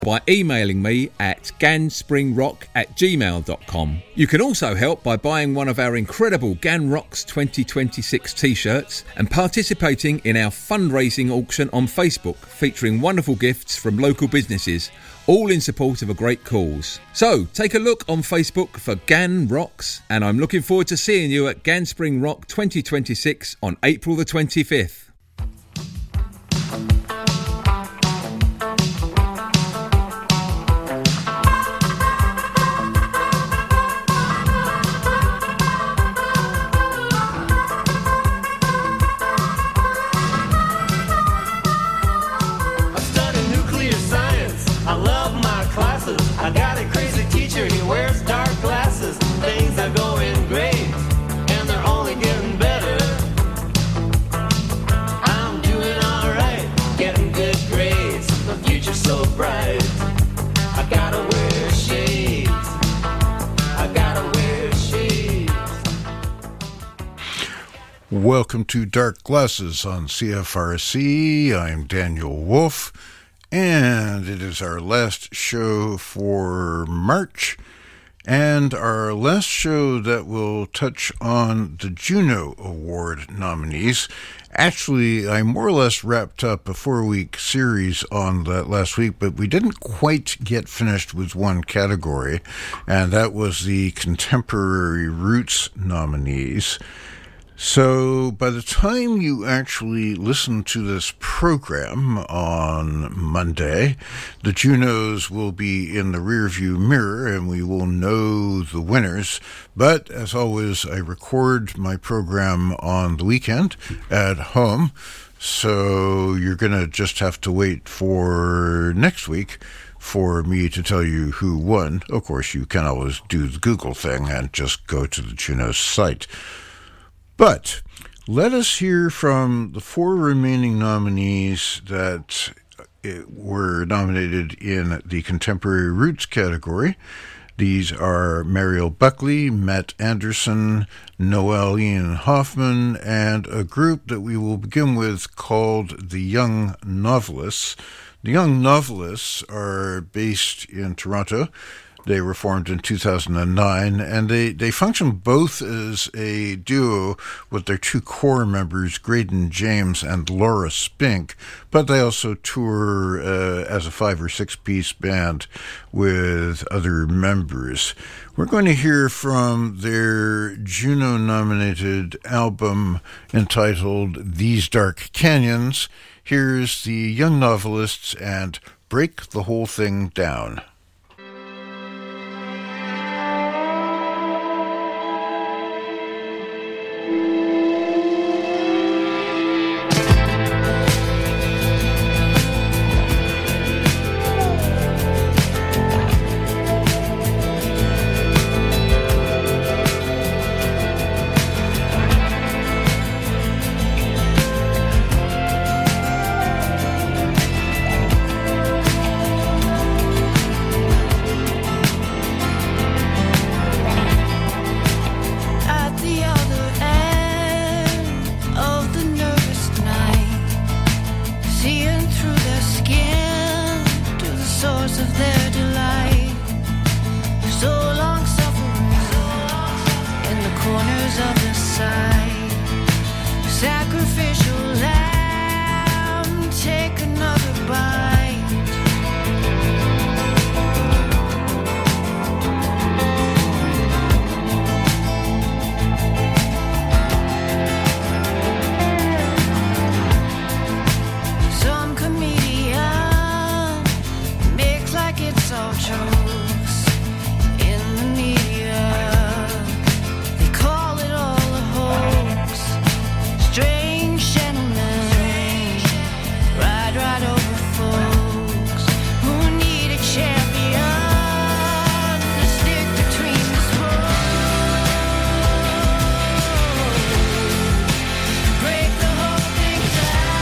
by emailing me at ganspringrock@gmail.com. You can also help by buying one of our incredible Gan Rocks 2026 t-shirts and participating in our fundraising auction on Facebook featuring wonderful gifts from local businesses, all in support of a great cause. So take a look on Facebook for Gan Rocks, and I'm looking forward to seeing you at Ganspring Rock 2026 on April the 25th. I got a crazy teacher, he wears dark glasses. Things are going great, and they're only getting better. I'm doing alright, getting good grades. The future's so bright. I gotta wear shades. I gotta wear shades. Welcome to Dark Glasses on CFRC. I'm Daniel Wolf. And it is our last show for March, and our last show that will touch on the Juno Award nominees. Actually, I more or less wrapped up a 4-week series on that last week, but we didn't quite get finished with one category, and that was the Contemporary Roots nominees. So by the time you actually listen to this program on Monday, the Junos will be in the rearview mirror and we will know the winners. But as always, I record my program on the weekend at home. So you're going to just have to wait for next week for me to tell you who won. Of course, you can always do the Google thing and just go to the Junos site. But let us hear from the 4 remaining nominees that were nominated in the Contemporary Roots category. These are Mariel Buckley, Matt Anderson, Noel Ian Hoffman, and a group that we will begin with called the Young Novelists. The Young Novelists are based in Toronto. They were formed in 2009, and they function both as a duo with their 2 core members, Graydon James and Laura Spink, but they also tour as a 5 or 6-piece band with other members. We're going to hear from their Juno-nominated album entitled These Dark Canyons. Here's the Young Novelists and Break the Whole Thing Down.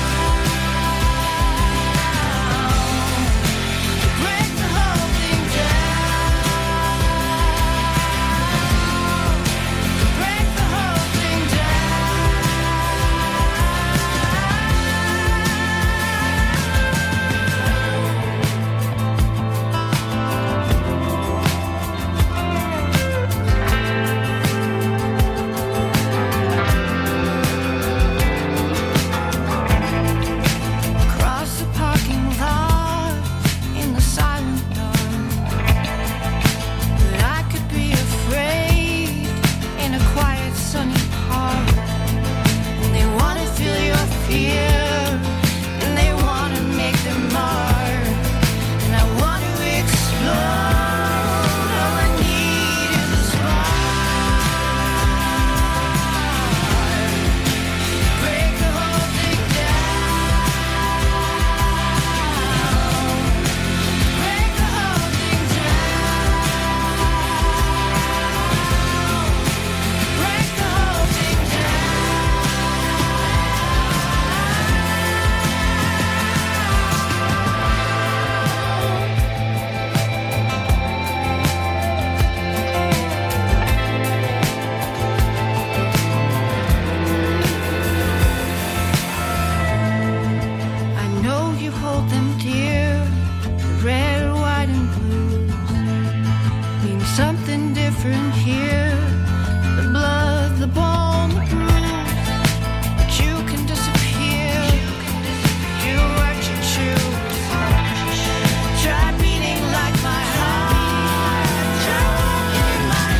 Break the whole thing down. different here. The blood, the bone, the bruise. But you can disappear. Do what you choose. Try beating like my heart. Try walking in my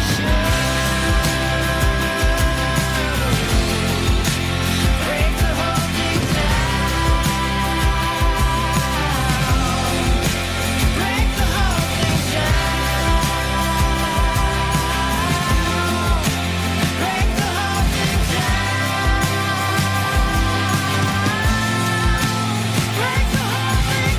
shoes. Break the whole thing down. Break the whole thing down. Break the whole thing down. Break the whole thing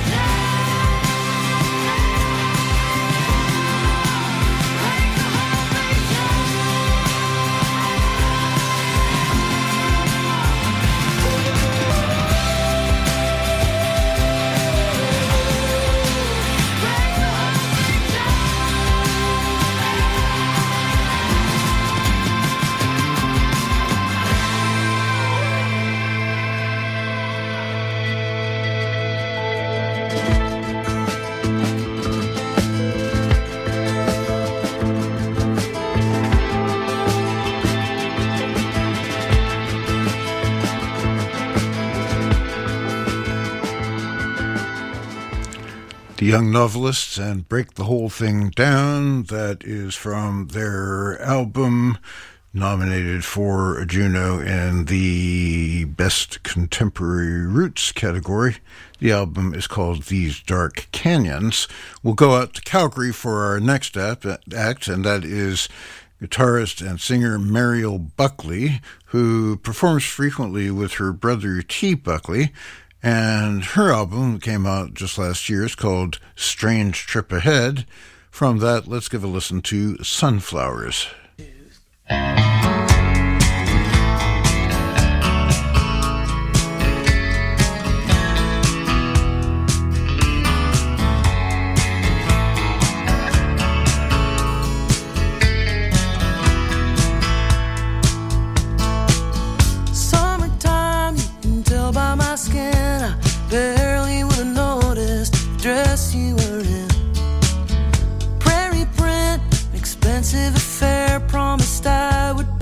The Young Novelists and Break the Whole Thing Down. That is from their album nominated for a Juno in the Best Contemporary Roots category. The album is called These Dark Canyons. We'll go out to Calgary for our next act, and that is guitarist and singer Mariel Buckley, who performs frequently with her brother T. Buckley. And her album came out just last year. It's called Strange Trip Ahead. From that, let's give a listen to Sunflowers. Summertime, you can tell by my skin. I barely would have noticed the dress you were in. Prairie print, expensive affair. Promised I would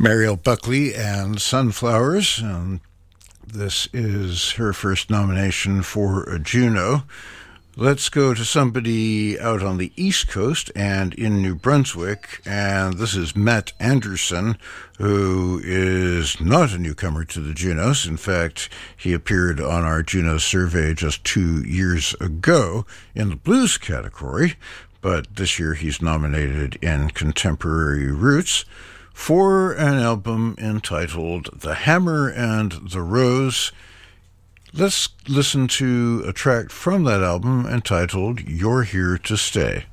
Mariel Buckley and Sunflowers. This is her first nomination for a Juno. Let's go to somebody out on the East Coast and in New Brunswick, and this is Matt Anderson, who is not a newcomer to the Junos. In fact, he appeared on our Juno survey just 2 years ago in the blues category, but this year he's nominated in Contemporary Roots for an album entitled The Hammer and the Rose. Let's listen to a track from that album entitled You're Here to Stay.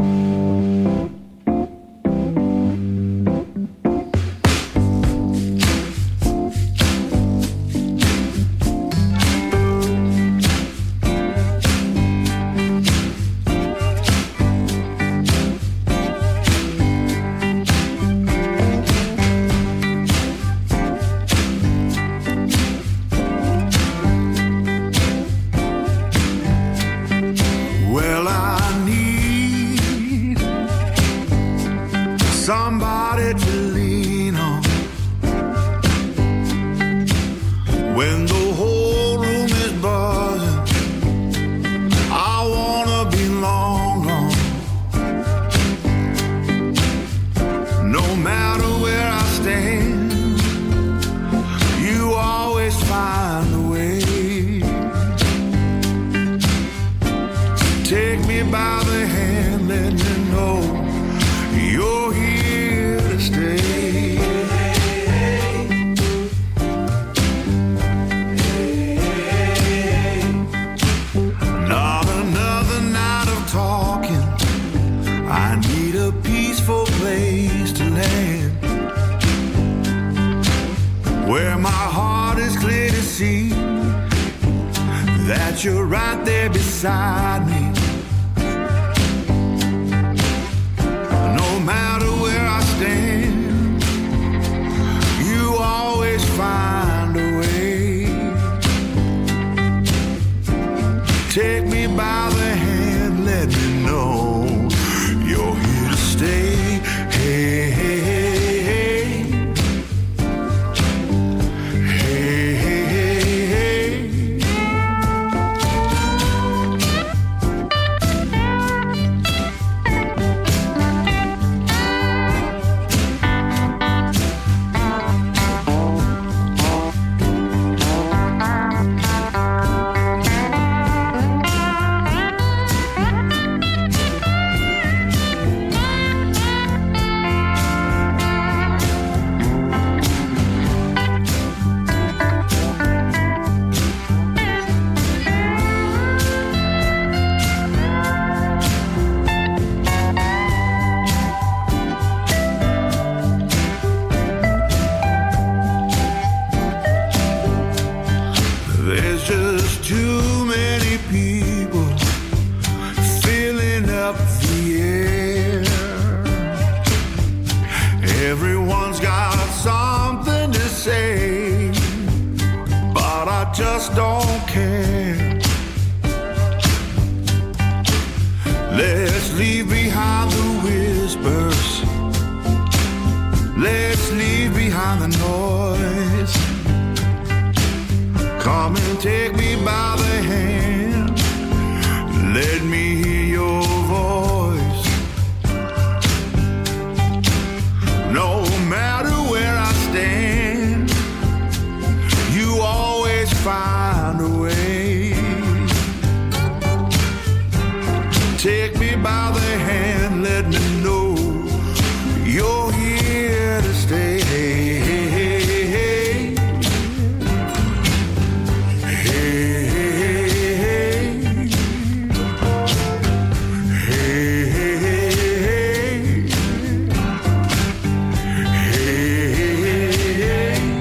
You're right there beside me. No matter where I stand, you always find a way. Take me by the hand, let me know you're here to stay. Hey, hey, hey, hey. Hey, hey, hey, hey. Just don't care. Let's leave behind the whispers. Let's leave behind the noise. Come and take me by the hand. Let me hear your voice. No matter where I stand, you always find a way. Take me by the hand, let me know you're here to stay. Hey, hey, hey, hey. Hey, hey, hey, hey. Hey, hey, hey, hey. Hey, hey, hey.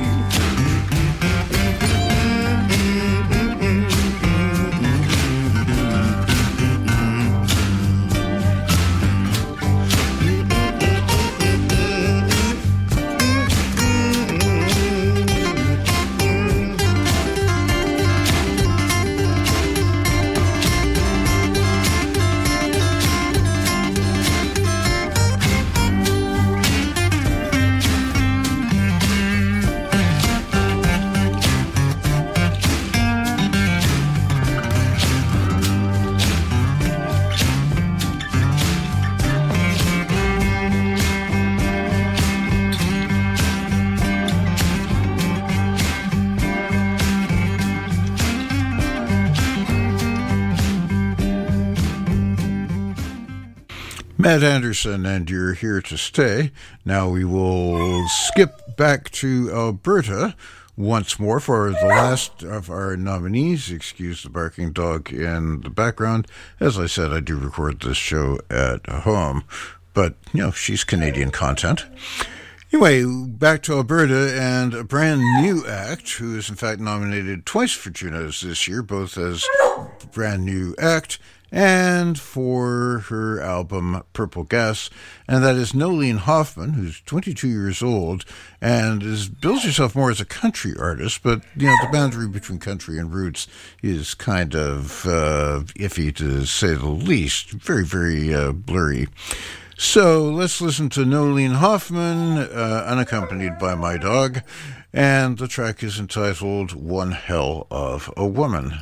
Matt Anderson, and You're Here to Stay. Now we will skip back to Alberta once more for the last of our nominees. Excuse the barking dog in the background. As I said, I do record this show at home, but, you know, she's Canadian content. Anyway, back to Alberta and a brand new act who is in fact nominated twice for Junos this year, both as brand new act and for her album Purple Gas, and that is Nolene Hoffman, who's 22 years old and bills herself more as a country artist, but you know the boundary between country and roots is kind of iffy to say the least, very, very blurry. So let's listen to Nolene Hoffman, unaccompanied by my dog, and the track is entitled One Hell of a Woman.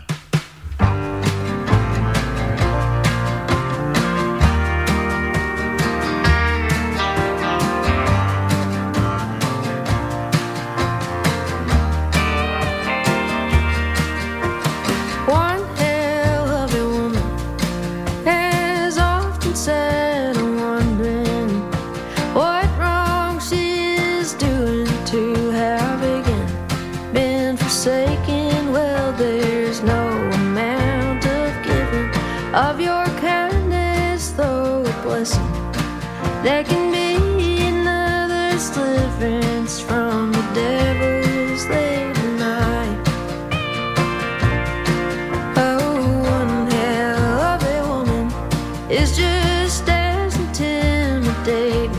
Of your kindness, though a blessing, there can be another deliverance from the devil's late night. Oh, one hell of a woman is just as intimidating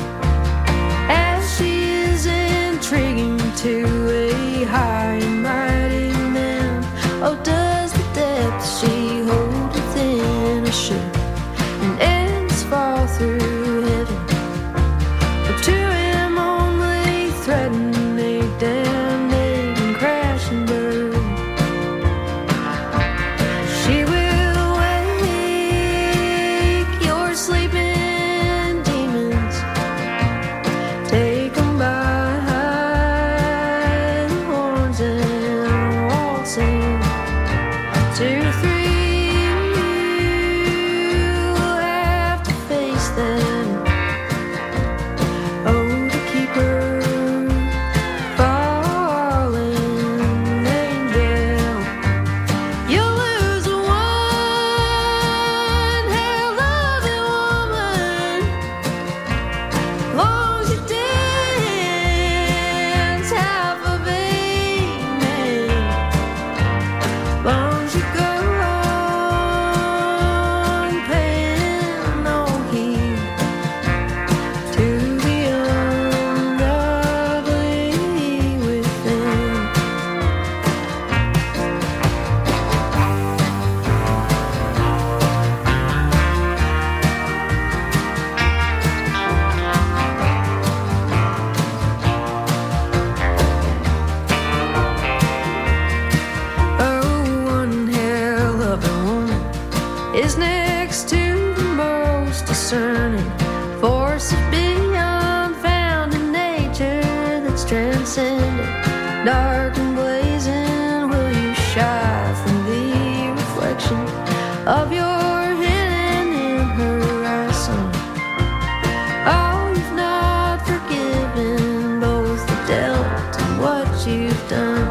as she is intriguing to a high and mighty man. Oh, does the depth she holds ship and ends fall through heaven, but to him only threaten a damnation crash and burn. She will wake your sleeping demons, take them by the horns and waltz in 2, 3. Dark and blazing, will you shy from the reflection of your hidden in her eyes, son? Oh, you've not forgiven both the dealt and what you've done.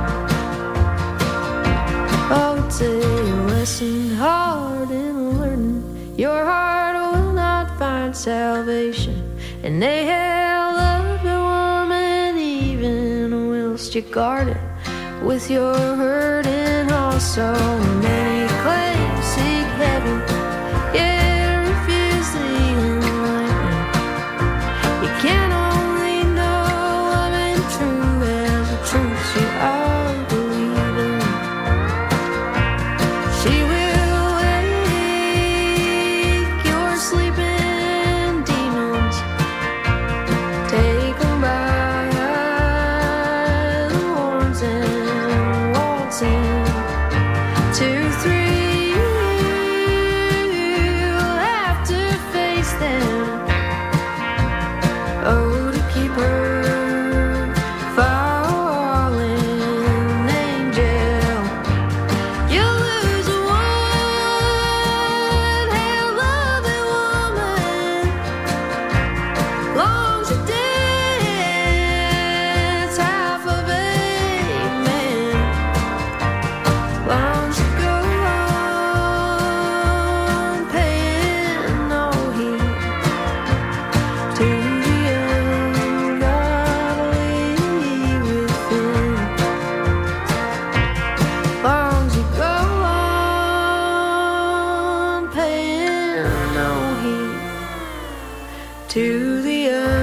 Oh, it's a lesson hard in learning. Your heart will not find salvation, and they held up a woman even whilst you guard it with your hurt and also many claims seek heaven, yet refuse the enlightenment. You can only know love and true as the truths you are believing. She will wake your sleeping demons, take them by the horns and waltz in 2, 3. You'll have to face them. Oh, to keep her falling angel, you'll lose one to the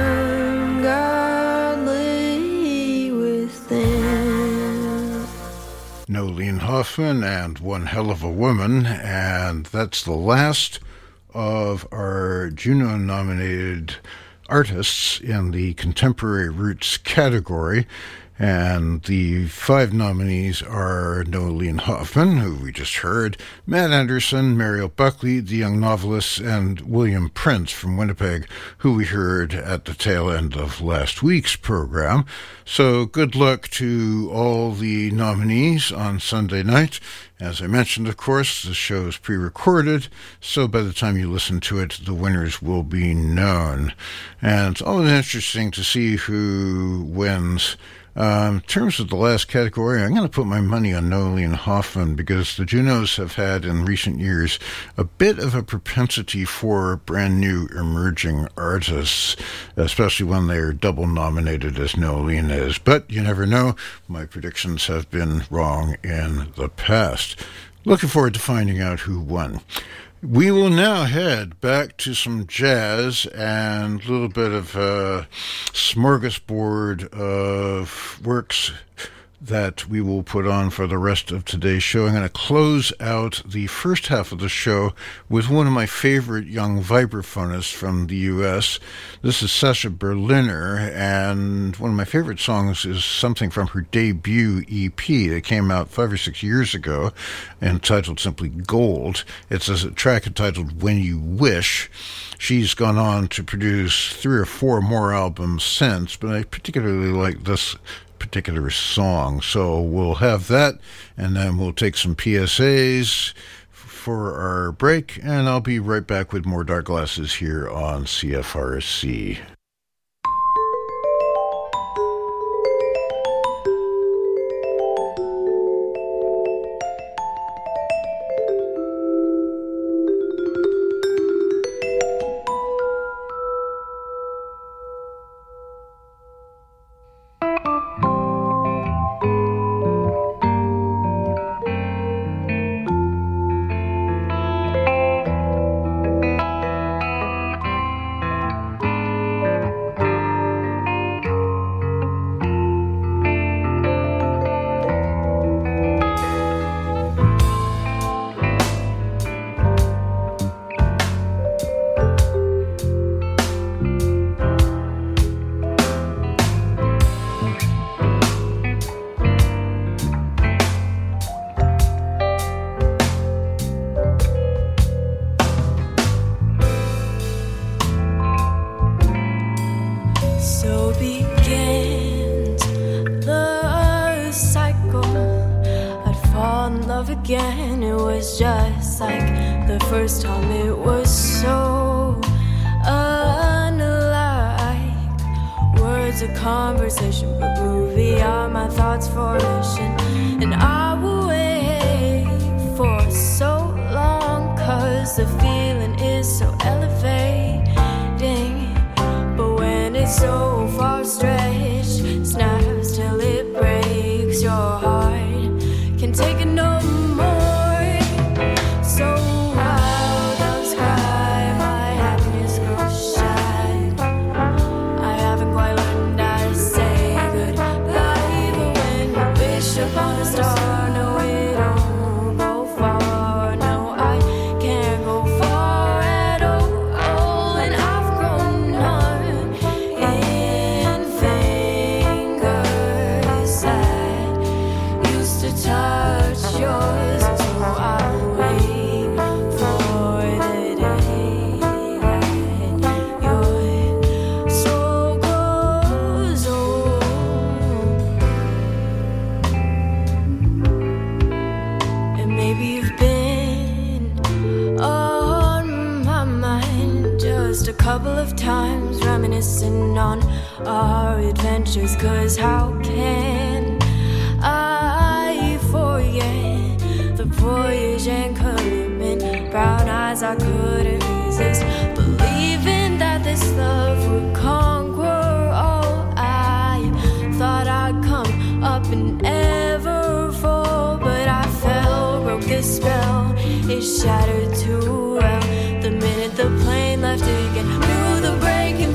ungodly within. Nolene Hoffman and One Hell of a Woman, and that's the last of our Juno-nominated artists in the Contemporary Roots category. And the 5 nominees are Nolene Hoffman, who we just heard, Matt Anderson, Mariel Buckley, the Young Novelists, and William Prince from Winnipeg, who we heard at the tail end of last week's program. So good luck to all the nominees on Sunday night. As I mentioned, of course, the show is pre-recorded, so by the time you listen to it, the winners will be known. And it's always interesting to see who wins. In terms of the last category, I'm going to put my money on Nolene Hoffman because the Junos have had in recent years a bit of a propensity for brand new emerging artists, especially when they're double nominated as Nolene is. But you never know. My predictions have been wrong in the past. Looking forward to finding out who won. We will now head back to some jazz and a little bit of a smorgasbord of works that we will put on for the rest of today's show. I'm going to close out the first half of the show with one of my favorite young vibraphonists from the U.S. This is Sasha Berliner, and one of my favorite songs is something from her debut EP that came out 5 or 6 years ago, entitled simply Gold. It's a track entitled When You Wish. She's gone on to produce 3 or 4 more albums since, but I particularly like this particular song. So we'll have that, and then we'll take some PSAs for our break, and I'll be right back with more Dark Glasses here on CFRC. Again, it was just like the first time. It was so unlike words of conversation, but move beyond my thoughts formation. And I will wait for so long, cause the feeling is so elevating. But when it's so far stretched, snaps till it breaks your heart. Can take it no more. So I'll describe my happiness grows shy. I haven't quite learned how to say goodbye. But when you wish upon a star, no, it don't go far. No, I can't go far at all. And I've grown numb in fingers that used to touch yours. So I'll wait for the day that your soul goes home. And maybe you've been on my mind just a couple of times, reminiscing on our adventures. Cause how can I forget the voyage and commitment? Brown eyes, I couldn't resist believing that this love would conquer all. I thought I'd come up and ever fall, but I fell, broke the spell. It shattered too well the minute the plane left again. Through the break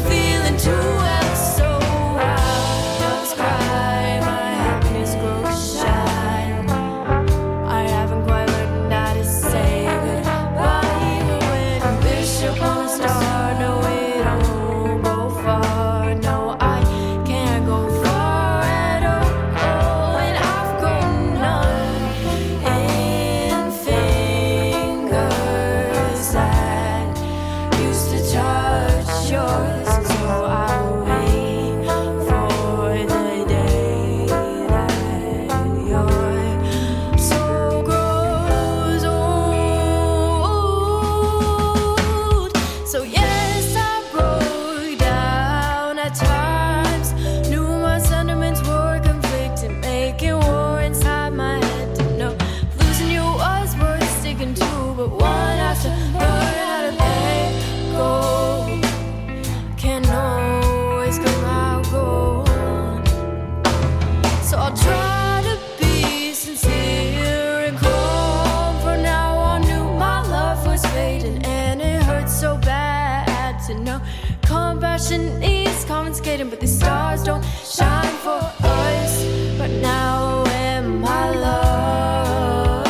Russian East, confiscating, but the stars don't shine for us. But now when my love,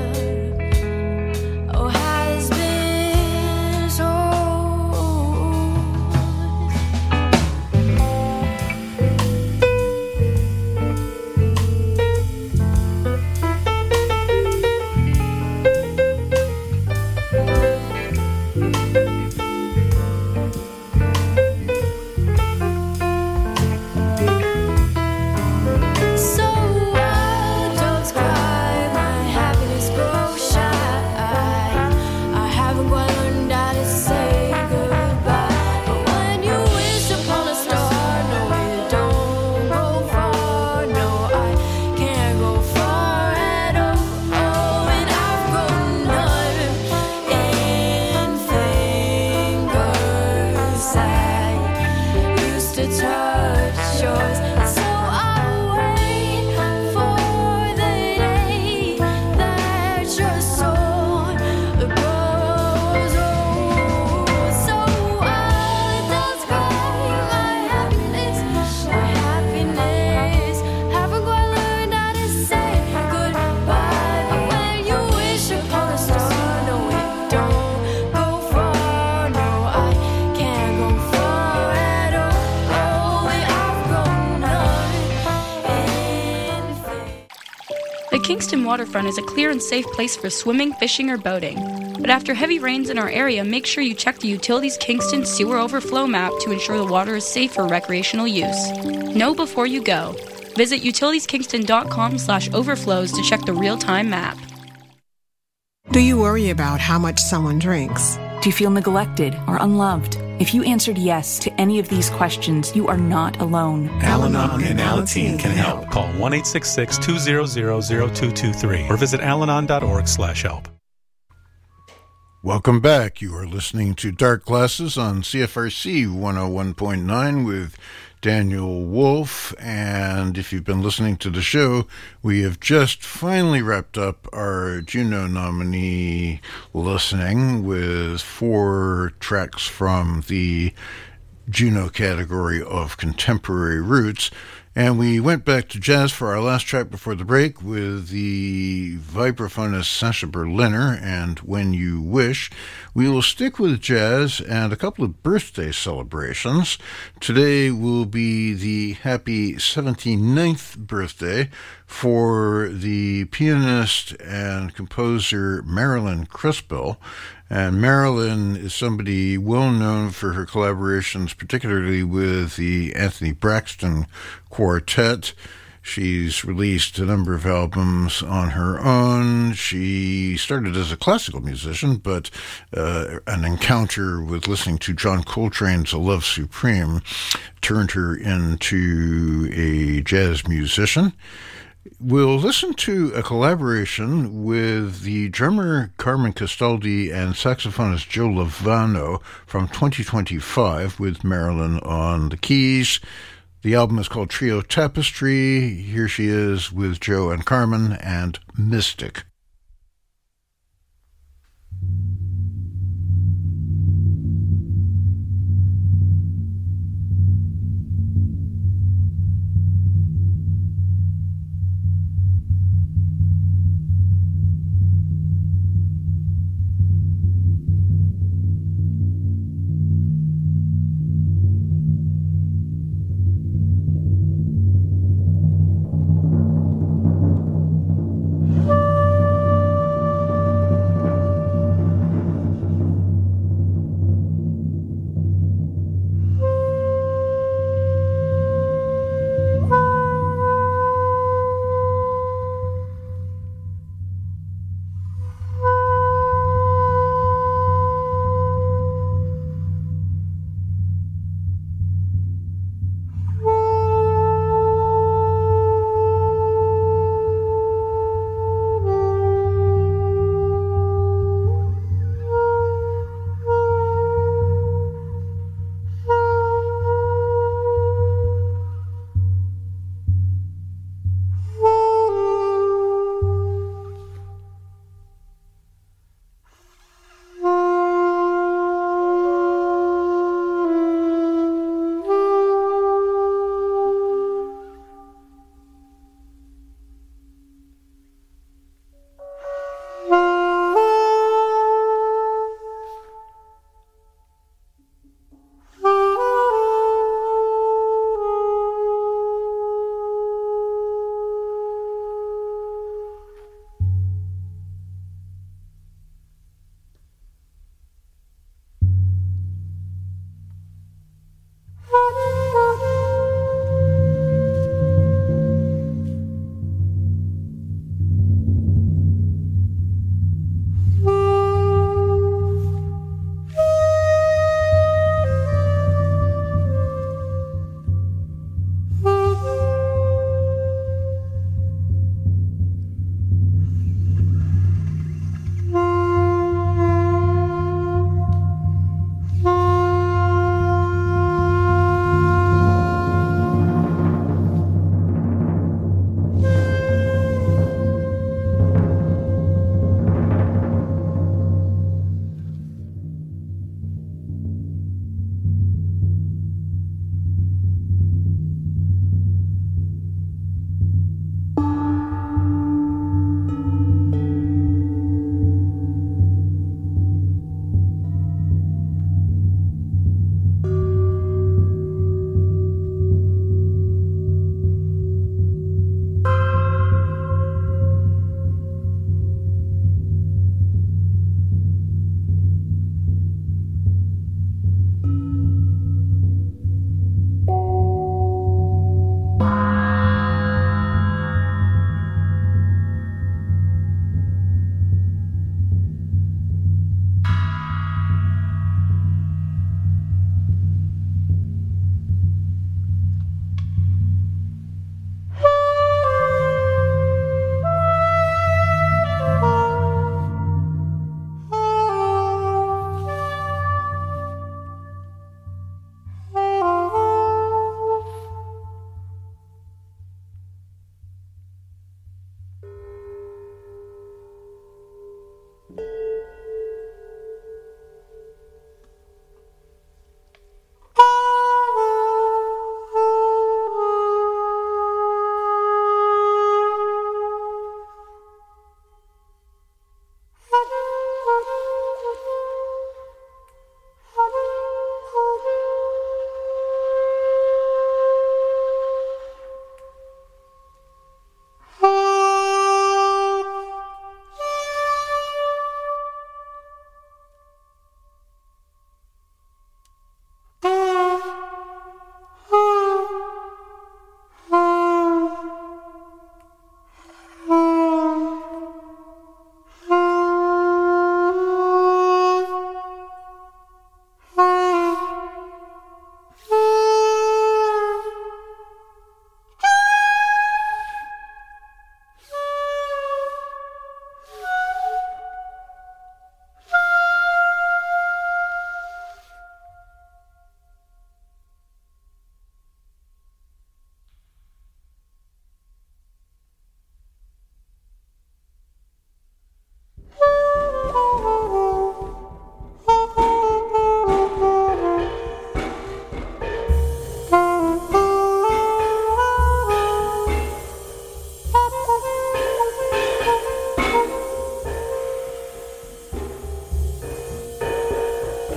oh, has been sold. So don't cry, my happiness grows shy. I haven't quite learned how to say goodbye. But when you wish upon a star, no, you don't go far. No, I can't go far at all. Oh, and I've grown numb in fingers that used to touch yours. So I'll wait for the day that your soul grows old. So don't cry, my happiness, haven't quite learned how to say goodbye. But when you wish upon a star, no, it don't go far. No, I can't go far at all. Oh, and I've grown numb in The Kingston waterfront is a clear and safe place for swimming, fishing, or boating. But after heavy rains in our area, make sure you check the Utilities Kingston sewer overflow map to ensure the water is safe for recreational use. Know before you go. Visit utilitieskingston.com/overflows to check the real-time map. Do you worry about how much someone drinks? Do you feel neglected or unloved? If you answered yes to any of these questions, you are not alone. Al-Anon and Alateen can help. Call 1-866-200-0223 or visit alanon.org/help. Welcome back. You are listening to Dark Glasses on CFRC 101.9 with Daniel Wolf. And if you've been listening to the show, we have just finally wrapped up our Juno nominee listening with 4 tracks from the Juno category of contemporary roots. And we went back to jazz for our last track before the break with the vibraphonist Sasha Berliner and When You Wish. We will stick with jazz and a couple of birthday celebrations. Today will be the happy 79th birthday for the pianist and composer Marilyn Crispell. And Marilyn is somebody well known for her collaborations, particularly with the Anthony Braxton Quartet. She's released a number of albums on her own. She started as a classical musician, but an encounter with listening to John Coltrane's A Love Supreme turned her into a jazz musician. We'll listen to a collaboration with the drummer Carmen Castaldi and saxophonist Joe Lovano from 2025 with Marilyn on the keys. The album is called Trio Tapestry. Here she is with Joe and Carmen and Mystic.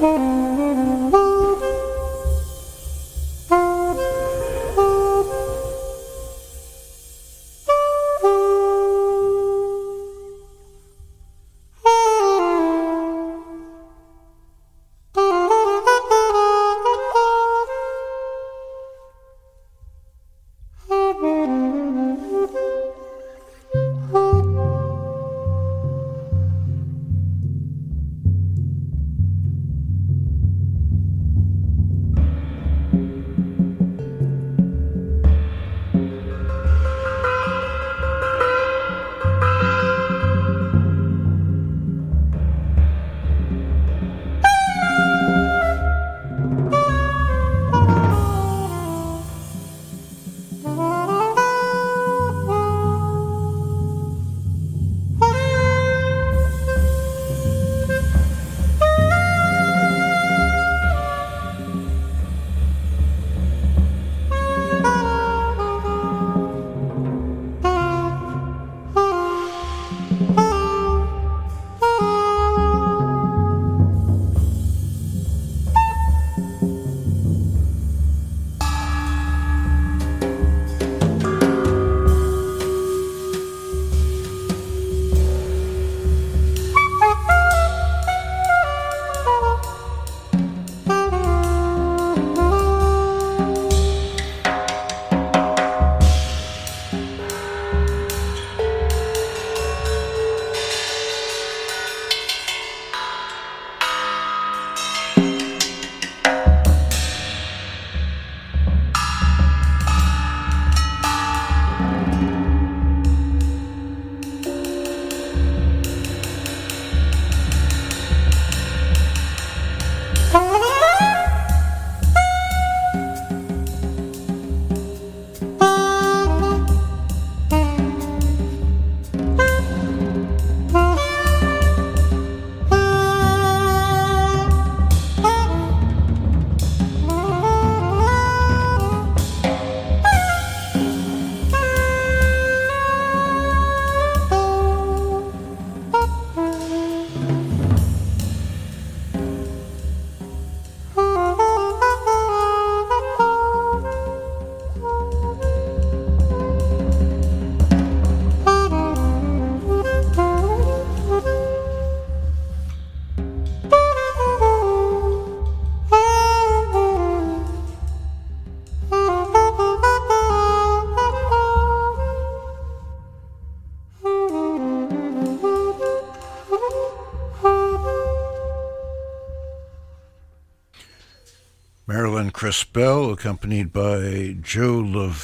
Marilyn Crispell, accompanied by Joe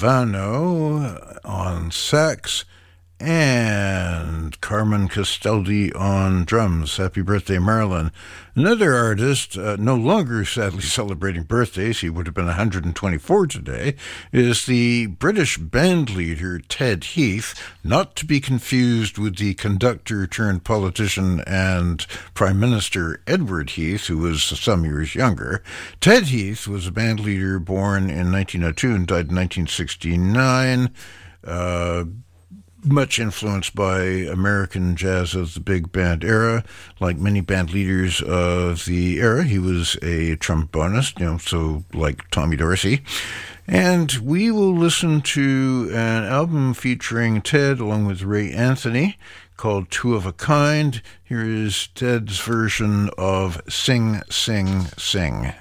Lovano on sax, and Carmen Castaldi on drums. Happy birthday, Marilyn. Another artist, no longer sadly celebrating birthdays, he would have been 124 today, is the British band leader Ted Heath, not to be confused with the conductor turned politician and Prime Minister Edward Heath, who was some years younger. Ted Heath was a band leader born in 1902 and died in 1969. Much influenced by American jazz of the big band era. Like many band leaders of the era, he was a trombonist, so like Tommy Dorsey. And we will listen to an album featuring Ted along with Ray Anthony called Two of a Kind. Here is Ted's version of Sing, Sing, Sing.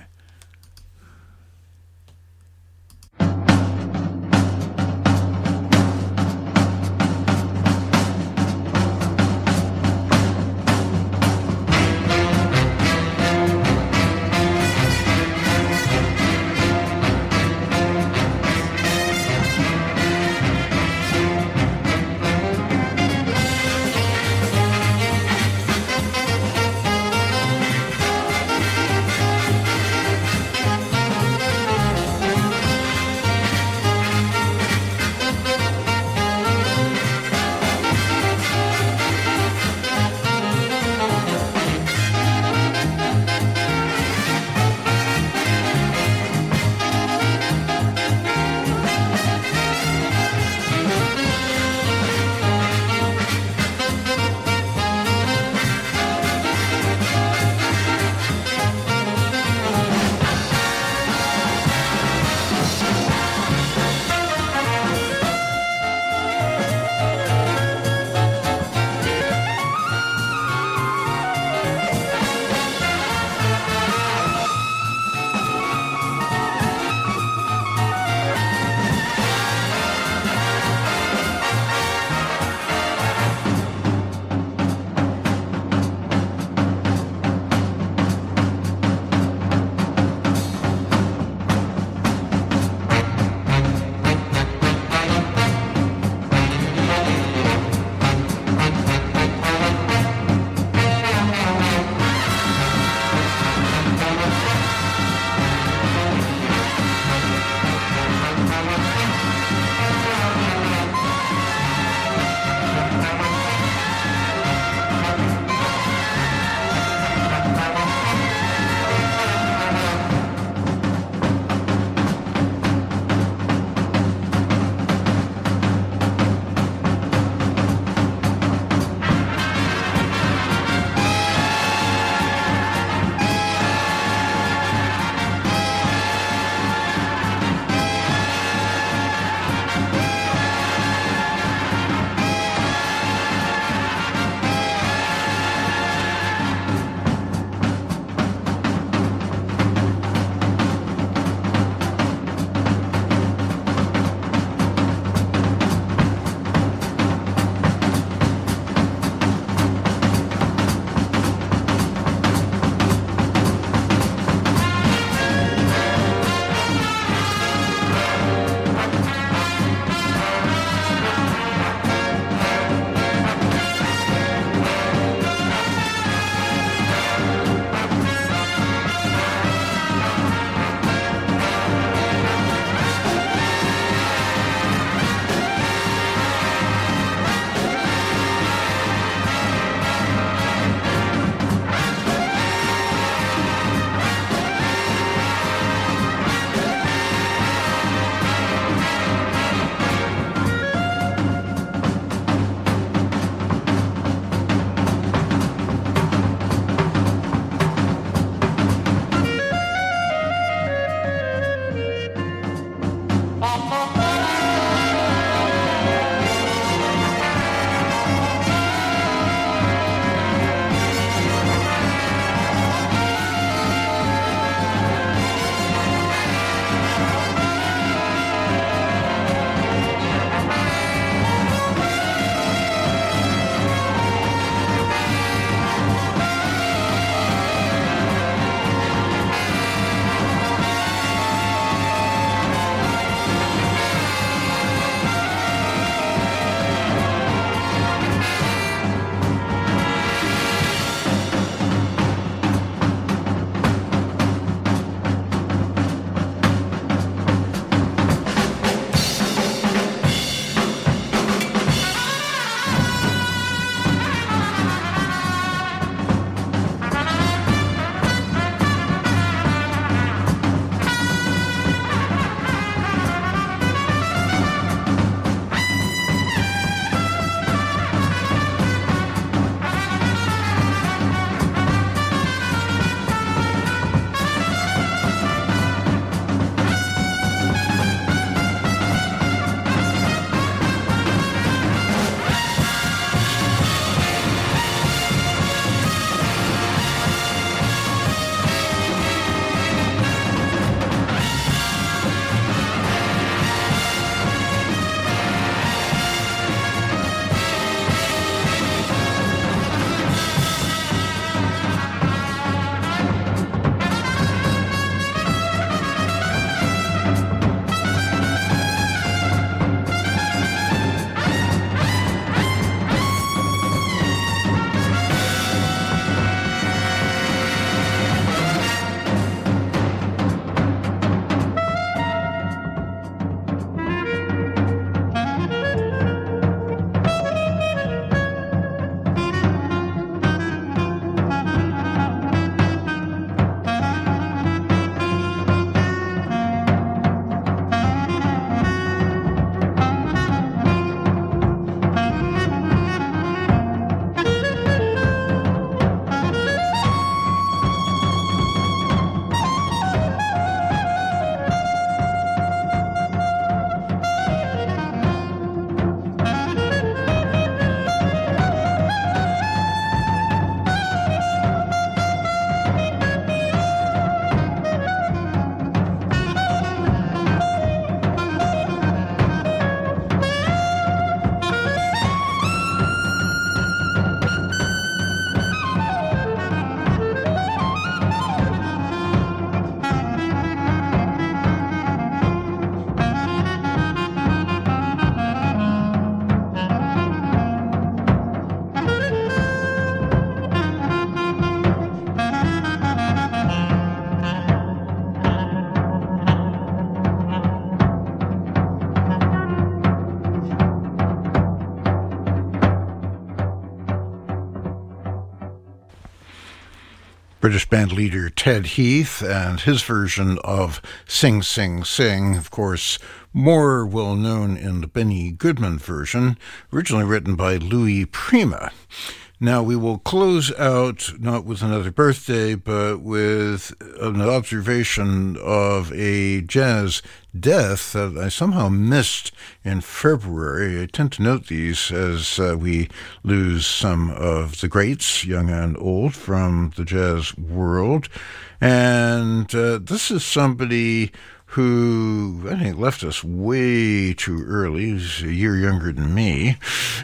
British band leader Ted Heath and his version of Sing, Sing, Sing, of course, more well known in the Benny Goodman version, originally written by Louis Prima. Now, we will close out not with another birthday, but with an observation of a jazz death that I somehow missed in February. I tend to note these as we lose some of the greats, young and old, from the jazz world. And this is somebody who I think left us way too early. He's a year younger than me.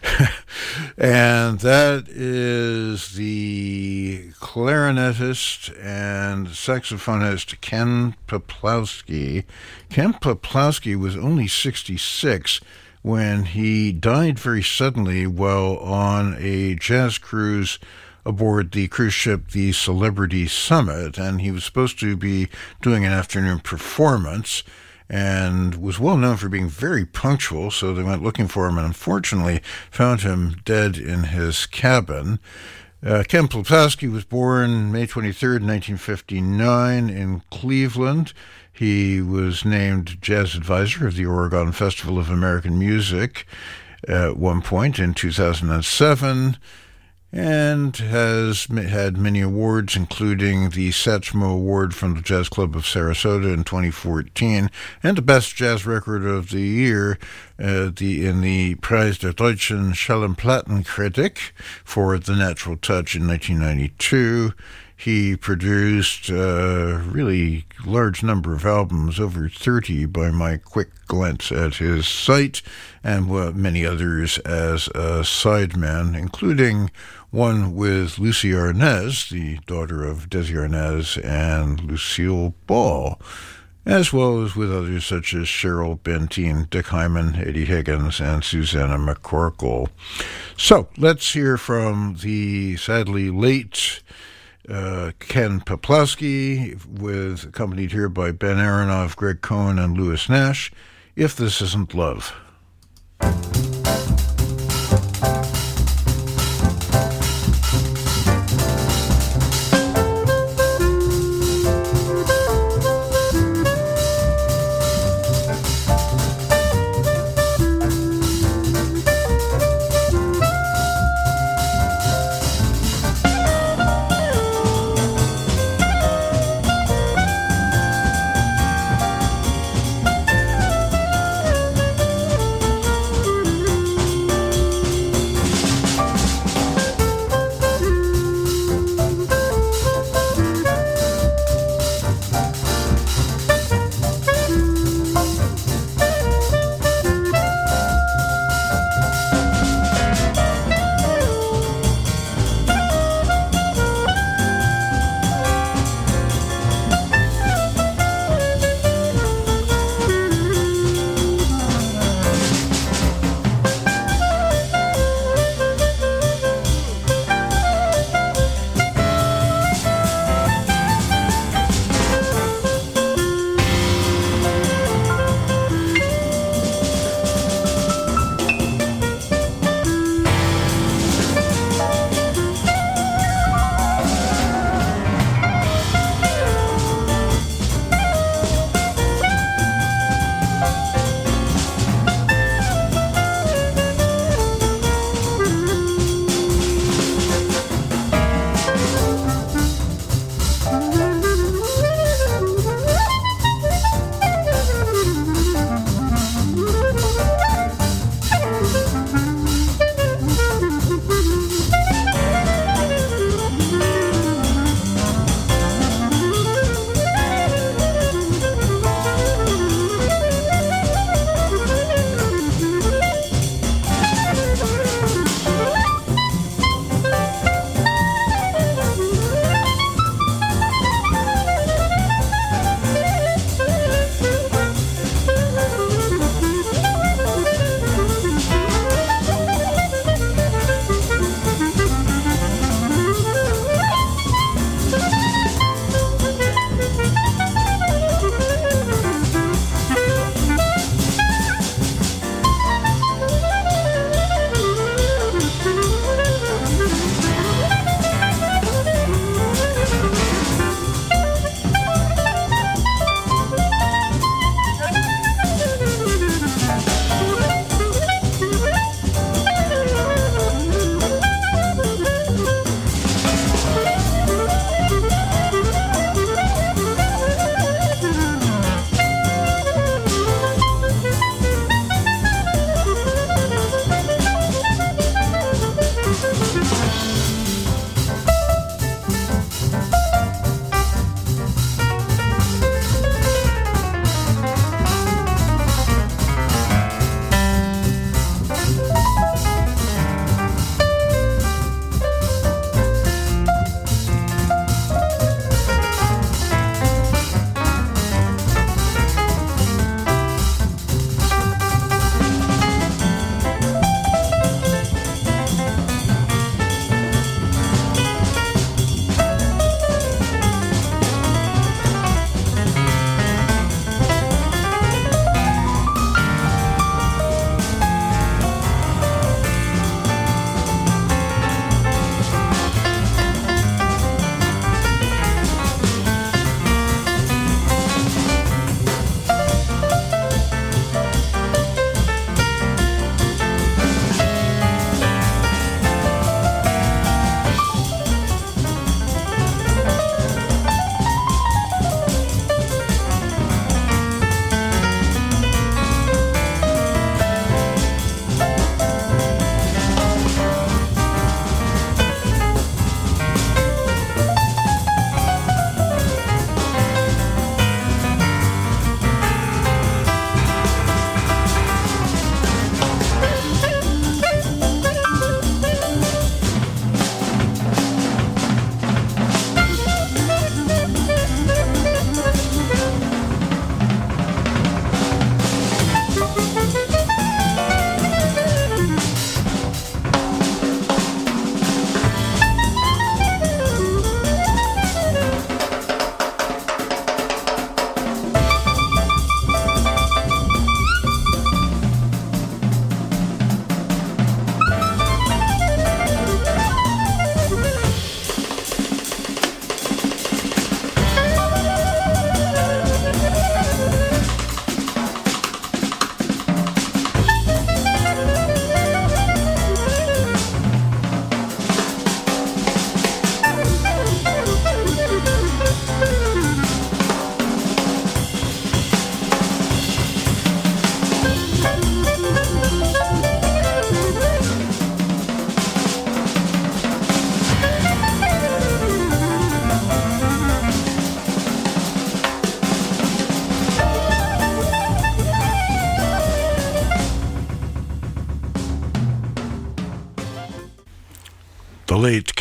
And that is the clarinetist and saxophonist Ken Peplowski. Ken Peplowski was only 66 when he died very suddenly while on a jazz cruise aboard the cruise ship, the Celebrity Summit, and he was supposed to be doing an afternoon performance and was well known for being very punctual, so they went looking for him and unfortunately found him dead in his cabin. Ken Peplowski was born May 23rd, 1959 in Cleveland. He was named Jazz Advisor of the Oregon Festival of American Music at one point in 2007, and has had many awards, including the Satchmo Award from the Jazz Club of Sarasota in 2014, and the Best Jazz Record of the Year in the Preis der Deutschen Schallplattenkritik for The Natural Touch in 1992. He produced a really large number of albums, over 30 by my quick glance at his site, and many others as a sideman, including one with Lucy Arnaz, the daughter of Desi Arnaz and Lucille Ball, as well as with others such as Cheryl Benteen, Dick Hyman, Eddie Higgins, and Susanna McCorkle. So let's hear from the sadly late Ken Peplowski, accompanied here by Ben Aronoff, Greg Cohen, and Louis Nash, If This Isn't Love.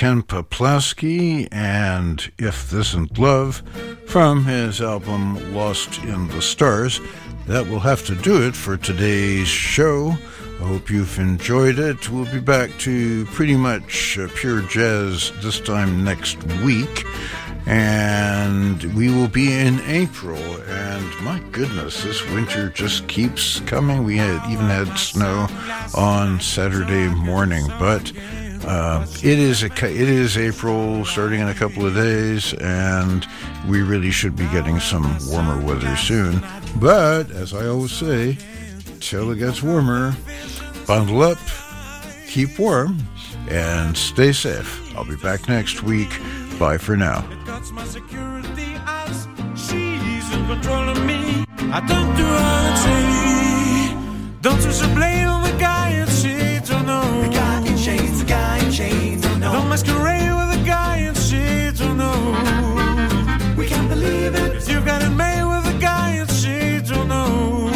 Ken Poplawski and If This Isn't Love from his album Lost in the Stars. That will have to do it for today's show. I hope you've enjoyed it. We'll be back to pretty much pure jazz this time next week. And we will be in April. And my goodness, this winter just keeps coming. We even had snow on Saturday morning. But it is April, starting in a couple of days. And we really should be getting some warmer weather soon. But, as I always say, till it gets warmer, bundle up, keep warm, and stay safe. I'll be back next week. Bye for now. Cuts my security eyes. She's in control of me. I don't do her say. Don't you should blame on the guy in shades, oh no. The guy in shades, the guy in shades, oh no. Don't masquerade with the guy in shades, oh no. We can't believe it. 'Cause you got it made with the guy in shades, oh no.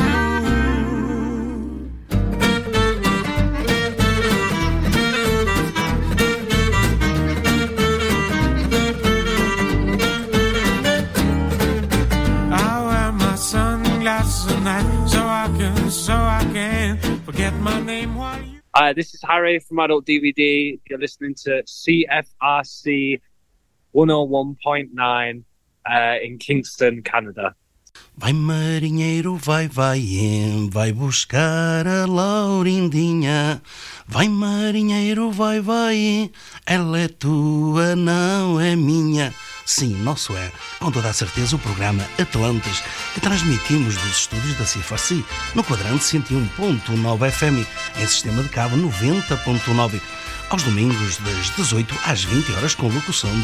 So I can forget my name while you... This is Harry from Adult DVD. You're listening to CFRC 101.9 in Kingston, Canada. Vai marinheiro, vai buscar a Laurindinha. Vai marinheiro, vai, ela é tua, não é minha. Sim, nosso é, com toda a certeza, o programa Atlantis, que transmitimos dos estúdios da CFRC, no quadrante 101.9 FM, em sistema de cabo 90.9, aos domingos das 18 às 20 horas, com locução